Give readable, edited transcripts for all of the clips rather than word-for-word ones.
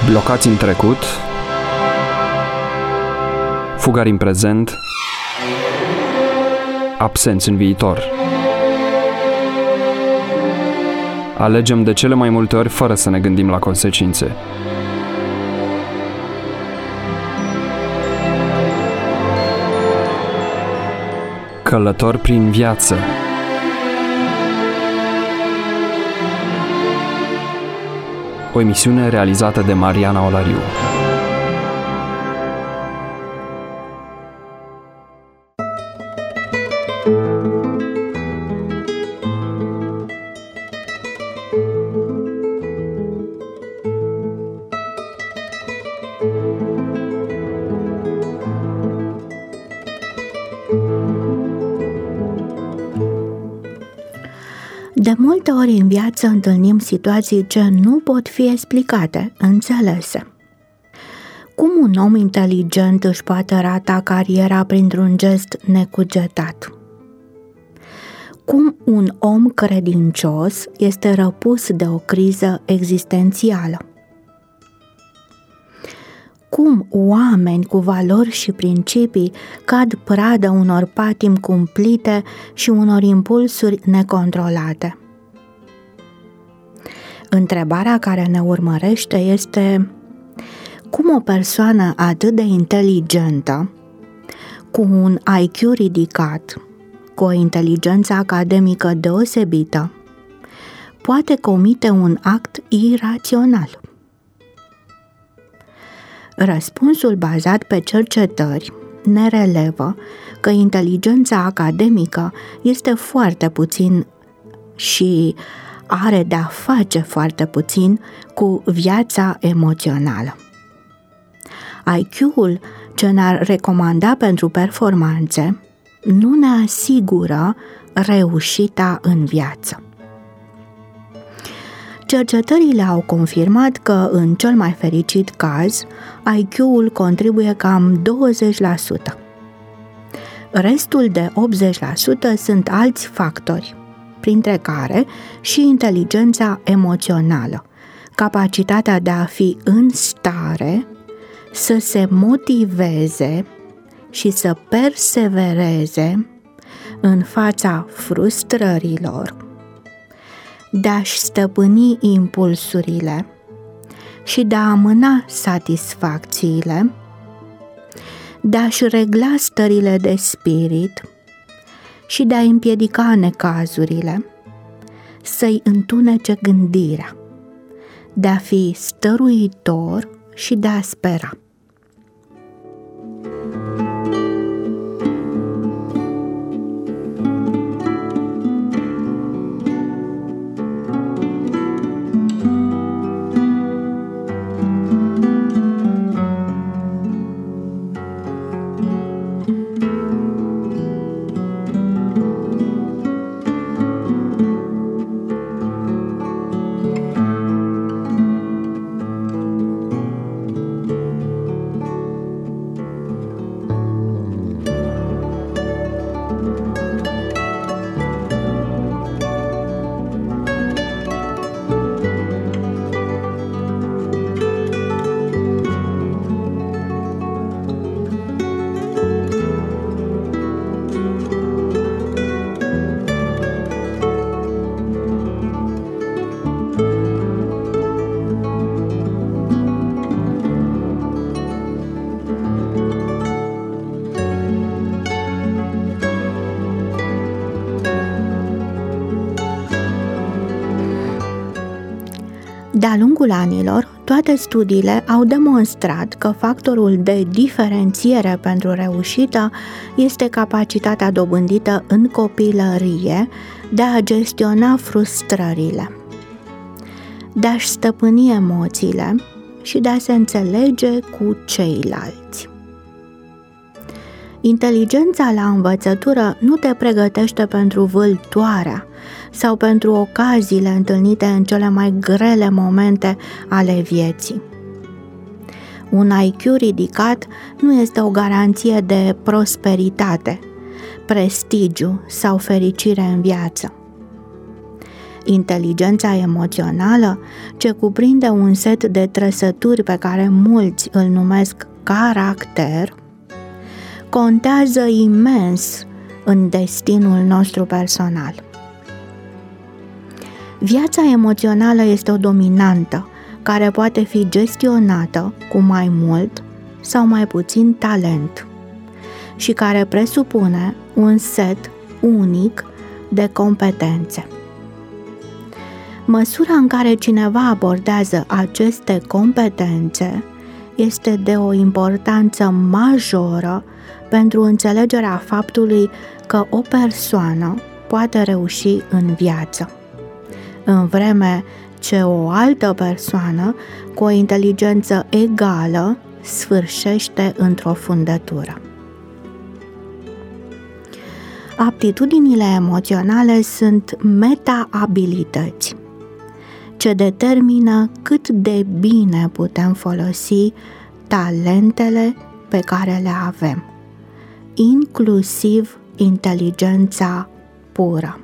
Blocați în trecut, fugari în prezent, absenți în viitor. Alegem de cele mai multe ori fără să ne gândim la consecințe. Călător prin viață. O emisiune realizată de Mariana Olariu. De multe ori în viață întâlnim situații ce nu pot fi explicate, înțelese. Cum un om inteligent își poate rata cariera printr-un gest necugetat? Cum un om credincios este răpus de o criză existențială? Cum oameni cu valori și principii cad pradă unor patimi cumplite și unor impulsuri necontrolate? Întrebarea care ne urmărește este: cum o persoană atât de inteligentă, cu un IQ ridicat, cu o inteligență academică deosebită, poate comite un act irațional? Răspunsul bazat pe cercetări ne relevă că inteligența academică este foarte puțin și are de-a face foarte puțin cu viața emoțională. IQ-ul ce ne-ar recomanda pentru performanțe nu ne asigură reușita în viață. Cercetările au confirmat că, în cel mai fericit caz, IQ-ul contribuie cam 20%. Restul de 80% sunt alți factori, printre care și inteligența emoțională, capacitatea de a fi în stare să se motiveze și să persevereze în fața frustrărilor, de a-și stăpâni impulsurile și de a amâna satisfacțiile, de a-și regla stările de spirit și de a împiedica necazurile, să-i întunece gândirea, de a fi stăruitor și de a spera. De-a lungul anilor, toate studiile au demonstrat că factorul de diferențiere pentru reușită este capacitatea dobândită în copilărie de a gestiona frustrările, de a-și stăpâni emoțiile și de a se înțelege cu ceilalți. Inteligența la învățătură nu te pregătește pentru vâltoarea sau pentru ocaziile întâlnite în cele mai grele momente ale vieții. Un IQ ridicat nu este o garanție de prosperitate, prestigiu sau fericire în viață. Inteligența emoțională, ce cuprinde un set de trăsături pe care mulți îl numesc caracter, contează imens în destinul nostru personal. Viața emoțională este o dominantă care poate fi gestionată cu mai mult sau mai puțin talent și care presupune un set unic de competențe. Măsura în care cineva abordează aceste competențe este de o importanță majoră pentru înțelegerea faptului că o persoană poate reuși în viață, în vreme ce o altă persoană cu o inteligență egală sfârșește într-o fundătură. Aptitudinile emoționale sunt meta-abilități ce determină cât de bine putem folosi talentele pe care le avem, inclusiv inteligența pură.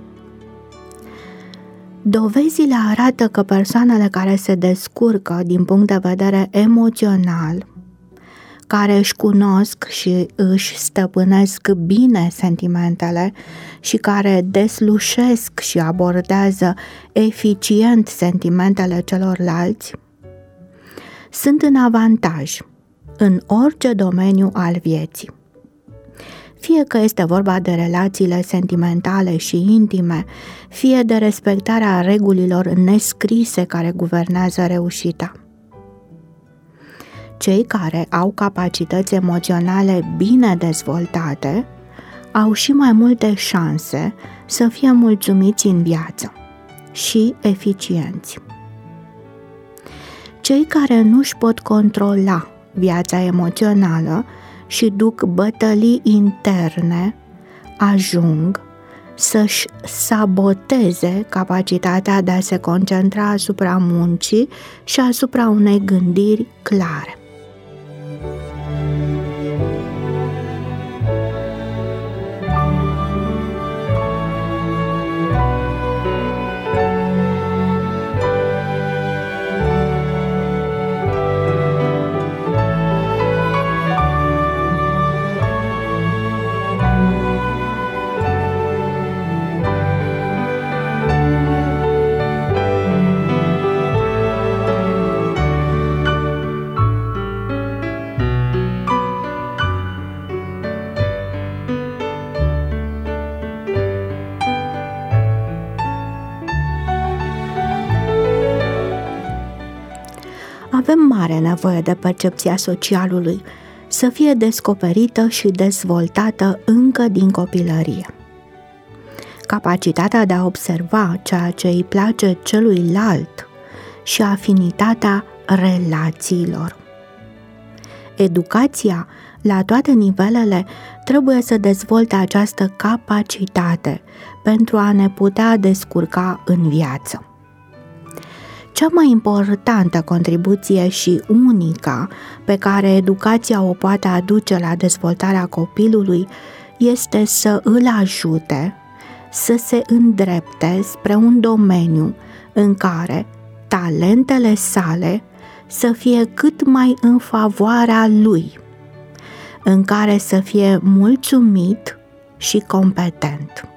Dovezile arată că persoanele care se descurcă din punct de vedere emoțional, care își cunosc și își stăpânesc bine sentimentele și care deslușesc și abordează eficient sentimentele celorlalți, sunt în avantaj în orice domeniu al vieții. Fie că este vorba de relațiile sentimentale și intime, fie de respectarea regulilor nescrise care guvernează reușita. Cei care au capacități emoționale bine dezvoltate au și mai multe șanse să fie mulțumiți în viață și eficienți. Cei care nu își pot controla viața emoțională și duc bătălii interne ajung să-și saboteze capacitatea de a se concentra asupra muncii și asupra unei gândiri clare. Avem mare nevoie de percepția socialului să fie descoperită și dezvoltată încă din copilărie. Capacitatea de a observa ceea ce îi place celuilalt și afinitatea relațiilor. Educația, la toate nivelele, trebuie să dezvolte această capacitate pentru a ne putea descurca în viață. Cea mai importantă contribuție și unica pe care educația o poate aduce la dezvoltarea copilului este să îl ajute să se îndrepte spre un domeniu în care talentele sale să fie cât mai în favoarea lui, în care să fie mulțumit și competent.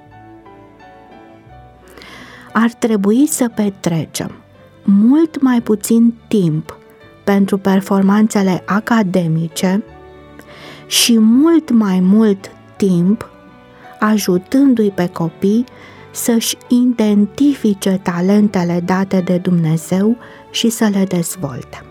Ar trebui să petrecem mult mai puțin timp pentru performanțele academice și mult mai mult timp ajutându-i pe copii să-și identifice talentele date de Dumnezeu și să le dezvolte.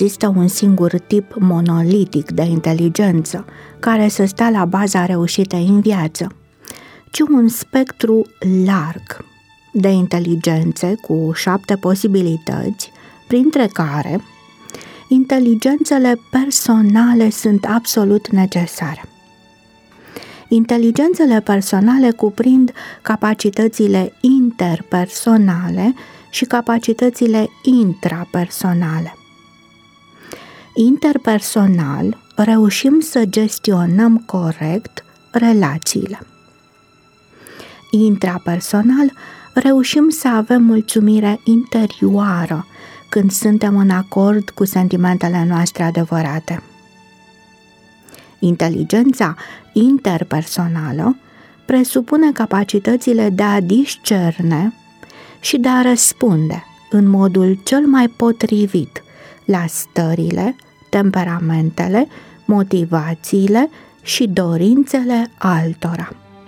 există un singur tip monolitic de inteligență care să stea la baza reușitei în viață, ci un spectru larg de inteligențe cu 7 posibilități, printre care inteligențele personale sunt absolut necesare. Inteligențele personale cuprind capacitățile interpersonale și capacitățile intrapersonale. Interpersonal, reușim să gestionăm corect relațiile. Intrapersonal, reușim să avem mulțumire interioară când suntem în acord cu sentimentele noastre adevărate. Inteligența interpersonală presupune capacitățile de a discerne și de a răspunde în modul cel mai potrivit la stările, temperamentele, motivațiile și dorințele altora.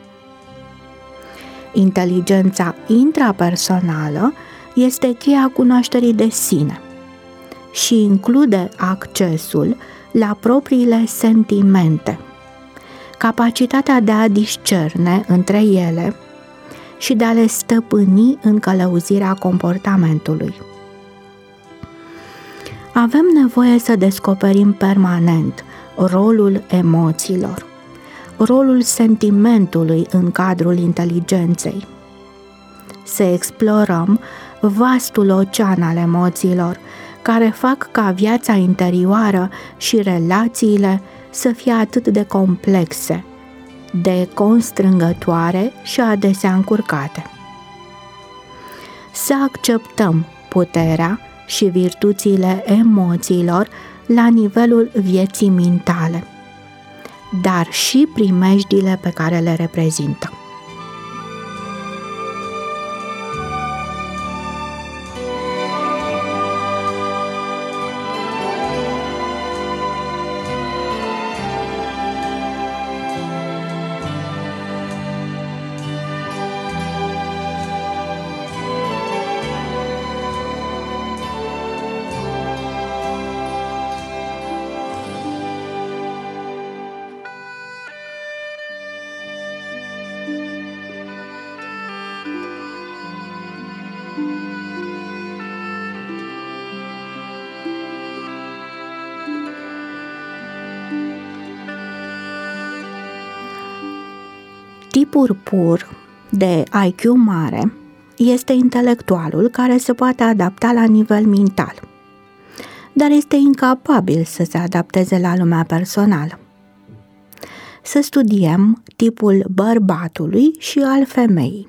Inteligența intrapersonală este cheia cunoașterii de sine și include accesul la propriile sentimente, capacitatea de a discerne între ele și de a le stăpâni în călăuzirea comportamentului. Avem nevoie să descoperim permanent rolul emoțiilor, rolul sentimentului în cadrul inteligenței. Să explorăm vastul ocean al emoțiilor, care fac ca viața interioară și relațiile să fie atât de complexe, de constrângătoare și adesea încurcate. Să acceptăm puterea și virtuțile emoțiilor la nivelul vieții mentale, dar și primejdile pe care le reprezintă. Tipul pur de IQ mare este intelectualul care se poate adapta la nivel mental, dar este incapabil să se adapteze la lumea personală. Să studiem tipul bărbatului și al femeii.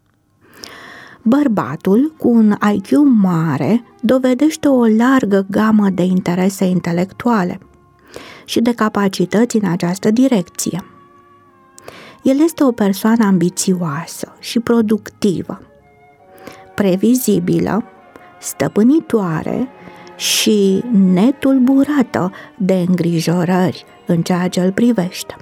Bărbatul cu un IQ mare dovedește o largă gamă de interese intelectuale și de capacități în această direcție. El este o persoană ambițioasă și productivă, previzibilă, stăpânitoare și netulburată de îngrijorări în ceea ce îl privește.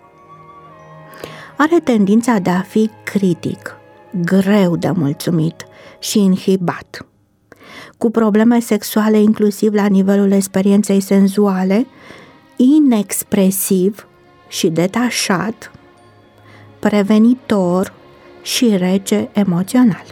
Are tendința de a fi critic, greu de mulțumit și inhibat, cu probleme sexuale inclusiv la nivelul experienței senzuale, inexpresiv și detașat, prevenitor și rece emoțional.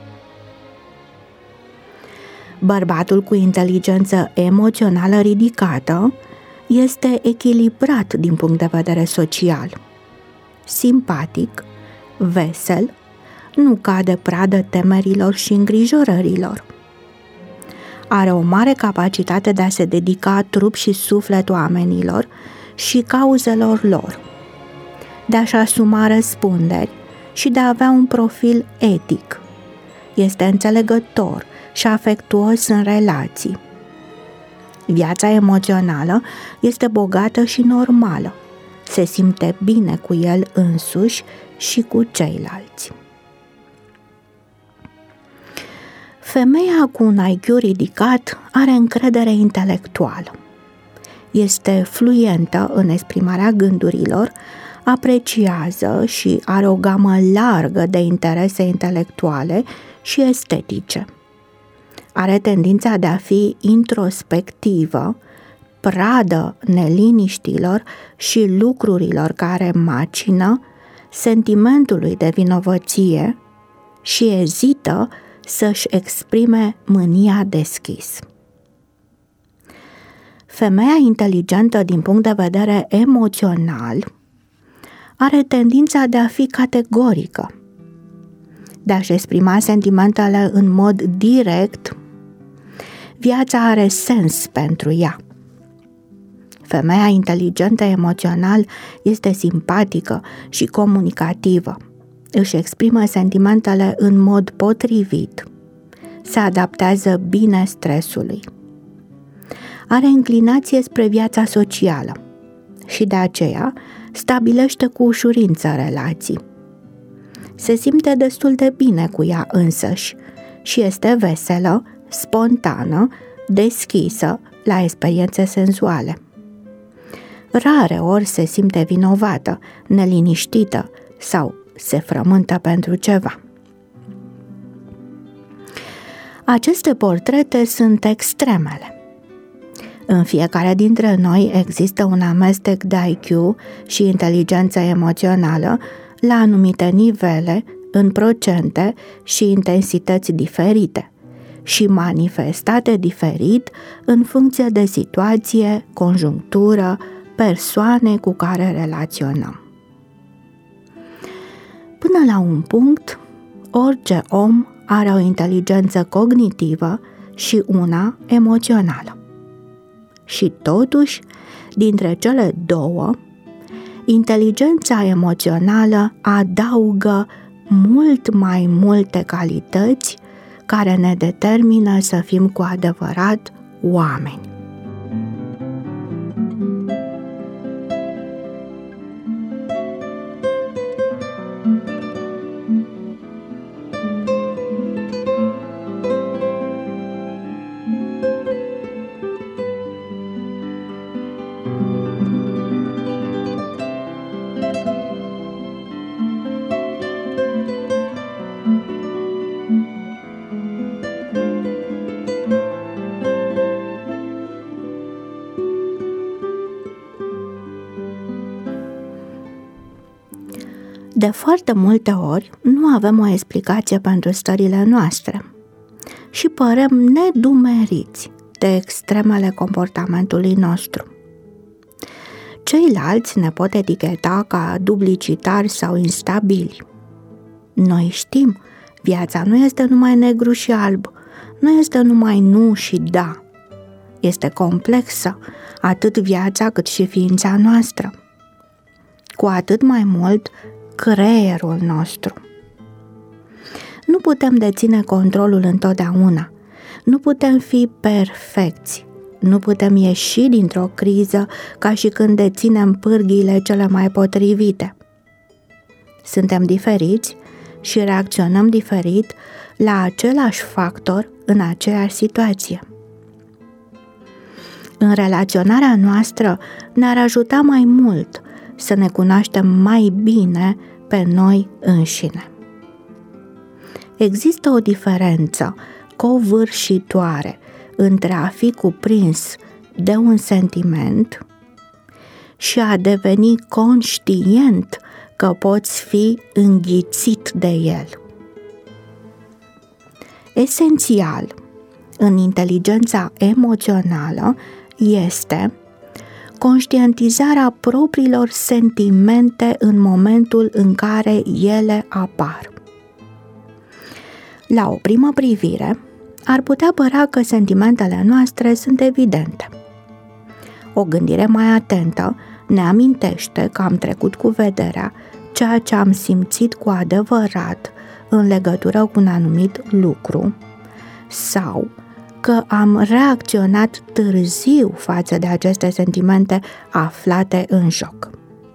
Bărbatul cu inteligență emoțională ridicată este echilibrat din punct de vedere social, simpatic, vesel, nu cade pradă temerilor și îngrijorărilor. Are o mare capacitate de a se dedica trup și suflet oamenilor și cauzelor lor, de a-și asuma răspunderi și de a avea un profil etic. Este înțelegător și afectuos în relații. Viața emoțională este bogată și normală. Se simte bine cu el însuși și cu ceilalți. Femeia cu un IQ ridicat are încredere intelectuală. Este fluentă în exprimarea gândurilor, apreciază și are o gamă largă de interese intelectuale și estetice. are tendința de a fi introspectivă, pradă neliniștilor și lucrurilor care macină, sentimentului de vinovăție și ezită să-și exprime mânia deschis. Femeia inteligentă din punct de vedere emoțional are tendința de a fi categorică, de a-și exprima sentimentele în mod direct. Viața are sens pentru ea. Femeia inteligentă emoțional este simpatică și comunicativă. Își exprimă sentimentele în mod potrivit. Se adaptează bine stresului. Are înclinație spre viața socială și de aceea stabilește cu ușurință relații. Se simte destul de bine cu ea însăși și este veselă, spontană, deschisă la experiențe senzuale. Rare ori se simte vinovată, neliniștită sau se frământă pentru ceva. Aceste portrete sunt extremele. În fiecare dintre noi există un amestec de IQ și inteligență emoțională la anumite nivele, în procente și intensități diferite și manifestate diferit în funcție de situație, conjunctură, persoane cu care relaționăm. Până la un punct, orice om are o inteligență cognitivă și una emoțională. Și totuși, dintre cele două, inteligența emoțională adaugă mult mai multe calități care ne determină să fim cu adevărat oameni. De foarte multe ori nu avem o explicație pentru stările noastre și părem nedumeriți de extremele comportamentului nostru. Ceilalți ne pot eticheta ca duplicitari sau instabili. Noi știm, viața nu este numai negru și alb, nu este numai nu și da. Este complexă, atât viața cât și ființa noastră. Cu atât mai mult, creierul nostru. Nu putem deține controlul întotdeauna, nu putem fi perfecți, nu putem ieși dintr-o criză ca și când deținem pârghiile cele mai potrivite. Suntem diferiți și reacționăm diferit la același factor în aceeași situație. În relaționarea noastră ne-ar ajuta mai mult să ne cunoaștem mai bine pe noi înșine. Există o diferență covârșitoare între a fi cuprins de un sentiment și a deveni conștient că poți fi înghițit de el. Esențial în inteligența emoțională este conștientizarea propriilor sentimente în momentul în care ele apar. La o primă privire, ar putea părea că sentimentele noastre sunt evidente. O gândire mai atentă ne amintește că am trecut cu vederea ceea ce am simțit cu adevărat în legătură cu un anumit lucru sau că am reacționat târziu față de aceste sentimente aflate în joc.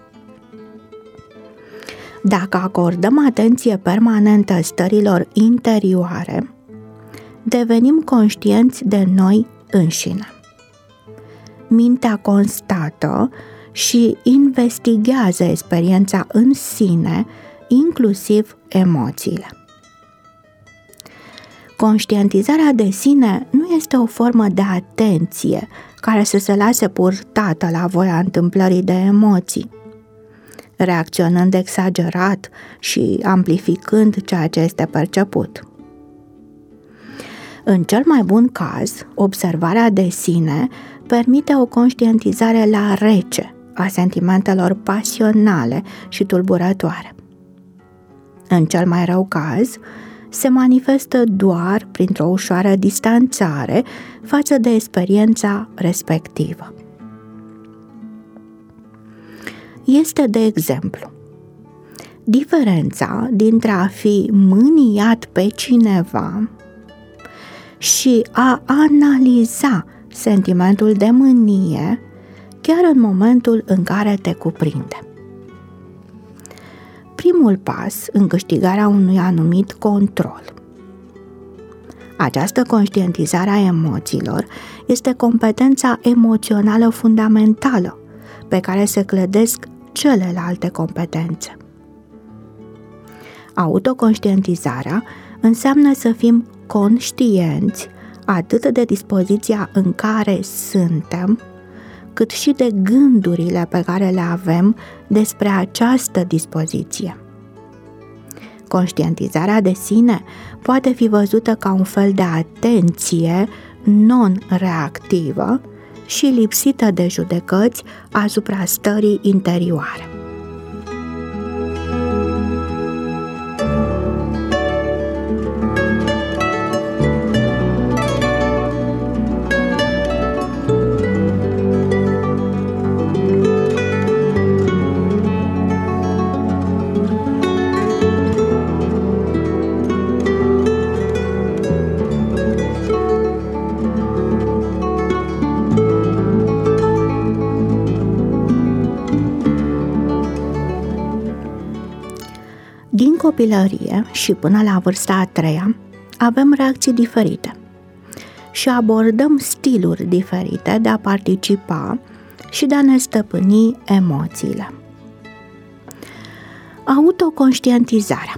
Dacă acordăm atenție permanentă stărilor interioare, devenim conștienți de noi înșine. Mintea constată și investighează experiența în sine, inclusiv emoțiile. Conștientizarea de sine nu este o formă de atenție care să se lase purtată la voia întâmplării de emoții, reacționând exagerat și amplificând ceea ce este perceput. În cel mai bun caz, observarea de sine permite o conștientizare la rece a sentimentelor pasionale și tulburătoare. În cel mai rău caz, se manifestă doar printr-o ușoară distanțare față de experiența respectivă. Este, de exemplu, diferența dintre a fi mâniat pe cineva și a analiza sentimentul de mânie chiar în momentul în care te cuprinde. Primul pas în câștigarea unui anumit control. Această conștientizare a emoțiilor este competența emoțională fundamentală pe care se clădesc celelalte competențe. Autoconștientizarea înseamnă să fim conștienți atât de dispoziția în care suntem, cât și de gândurile pe care le avem despre această dispoziție. Conștientizarea de sine poate fi văzută ca un fel de atenție non-reactivă și lipsită de judecăți asupra stării interioare. Din copilărie și până la vârsta a 3-a, avem reacții diferite și abordăm stiluri diferite de a participa și de a ne stăpâni emoțiile. Autoconștientizarea.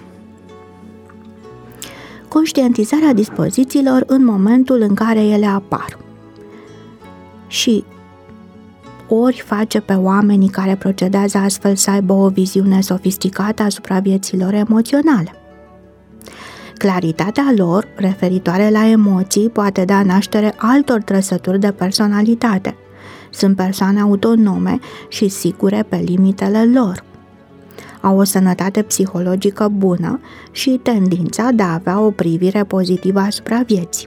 Conștientizarea dispozițiilor în momentul în care ele apar și ori face pe oamenii care procedează astfel să aibă o viziune sofisticată asupra vieților emoționale. Claritatea lor, referitoare la emoții, poate da naștere altor trăsături de personalitate. Sunt persoane autonome și sigure pe limitele lor. Au o sănătate psihologică bună și tendința de a avea o privire pozitivă asupra vieții.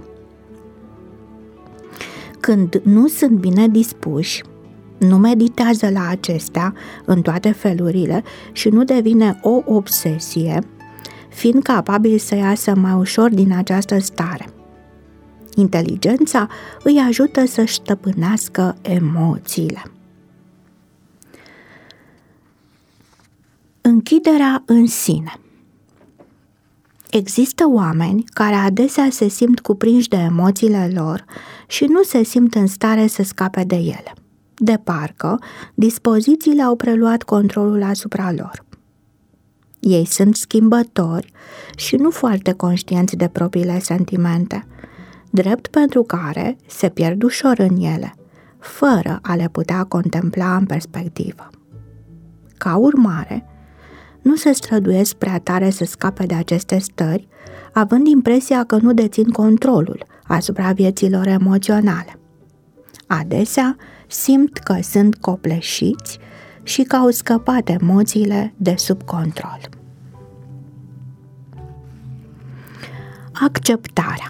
Când nu sunt bine dispuși, nu meditează la acestea în toate felurile și nu devine o obsesie, fiind capabili să iasă mai ușor din această stare. Inteligența îi ajută să-și stăpânească emoțiile. Închiderea în sine. Există oameni care adesea se simt cuprinși de emoțiile lor și nu se simt în stare să scape de ele. De parcă dispozițiile au preluat controlul asupra lor. Ei sunt schimbători și nu foarte conștienți de propriile sentimente, drept pentru care se pierd ușor în ele, fără a le putea contempla în perspectivă. Ca urmare, nu se străduiesc prea tare să scape de aceste stări, având impresia că nu dețin controlul asupra vieților emoționale. Adesea simt că sunt copleșiți și că au scăpat emoțiile de sub control. Acceptarea.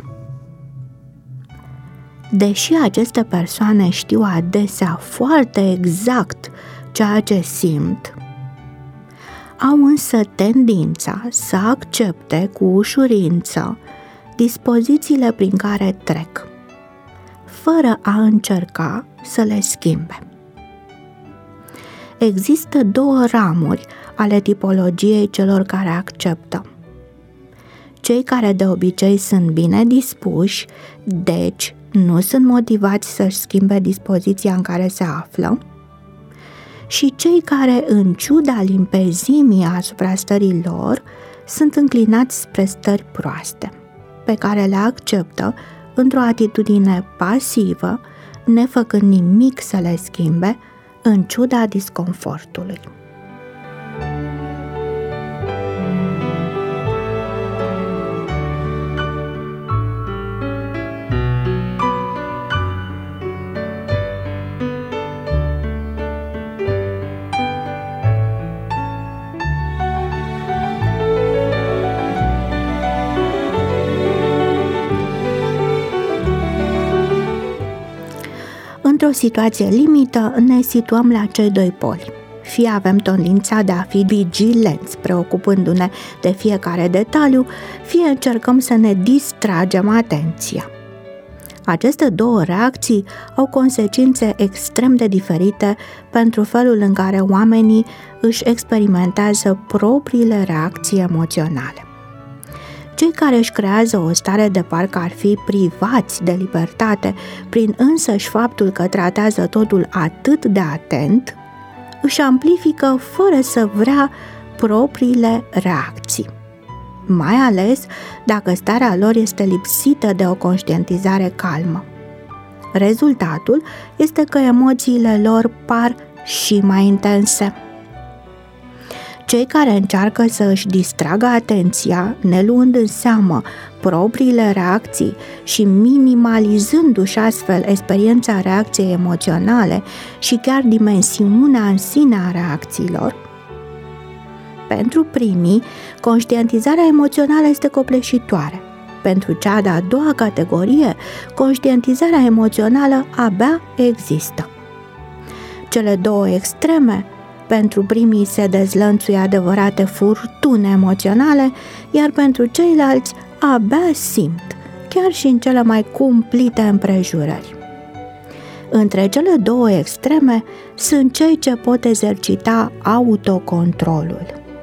Deși aceste persoane știu adesea foarte exact ceea ce simt, au însă tendința să accepte cu ușurință dispozițiile prin care trec, fără a încerca să le schimbe. Există două ramuri ale tipologiei celor care acceptă. Cei care de obicei sunt bine dispuși, deci nu sunt motivați să-și schimbe dispoziția în care se află, și cei care, în ciuda limpezimii asupra stării lor, sunt înclinați spre stări proaste. pe care le acceptă într-o atitudine pasivă, nefăcând nimic să le schimbe, în ciuda disconfortului. Într-o situație limită ne situăm la cei doi poli. Fie avem tendința de a fi vigilenți, preocupându-ne de fiecare detaliu, fie încercăm să ne distragem atenția. Aceste două reacții au consecințe extrem de diferite pentru felul în care oamenii își experimentează propriile reacții emoționale. Cei care își creează o stare de parcă ar fi privați de libertate prin însăși faptul că tratează totul atât de atent, își amplifică fără să vrea propriile reacții, mai ales dacă starea lor este lipsită de o conștientizare calmă. Rezultatul este că emoțiile lor par și mai intense. Cei care încearcă să își distragă atenția, neluând în seamă propriile reacții și minimalizându-și astfel experiența reacției emoționale și chiar dimensiunea în sine a reacțiilor, pentru primii, conștientizarea emoțională este copleșitoare. Pentru cea de-a doua categorie, conștientizarea emoțională abia există. Cele două extreme, pentru primii se dezlănțuie adevărate furtuni emoționale, iar pentru ceilalți abia simt, chiar și în cele mai cumplite împrejurări. Între cele două extreme sunt cei ce pot exercita autocontrolul.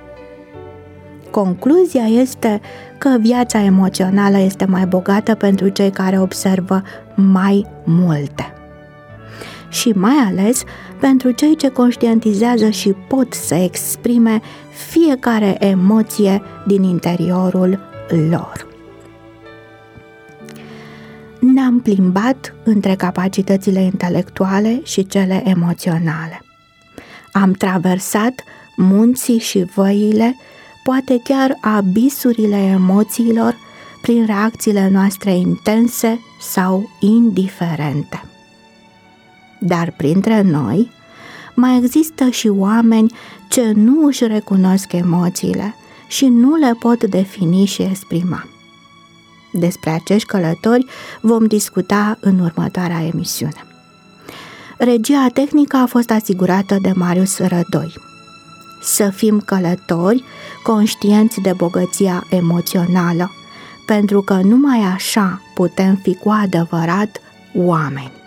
Concluzia este că viața emoțională este mai bogată pentru cei care observă mai multe. Și mai ales pentru cei ce conștientizează și pot să exprime fiecare emoție din interiorul lor. Ne-am plimbat între capacitățile intelectuale și cele emoționale. Am traversat munții și văile, poate chiar abisurile emoțiilor, prin reacțiile noastre intense sau indiferente. Dar printre noi mai există și oameni ce nu își recunosc emoțiile și nu le pot defini și exprima. Despre acești călători vom discuta în următoarea emisiune. Regia tehnică a fost asigurată de Marius Rădoi. Să fim călători conștienți de bogăția emoțională, pentru că numai așa putem fi cu adevărat oameni.